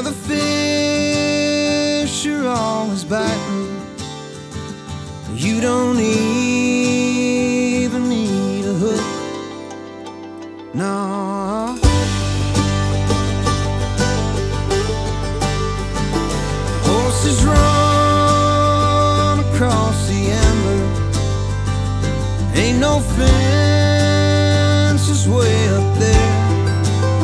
where the fish are always biting. You don't even need a hook, no. Horses run across the amber. Ain't no fences way up there.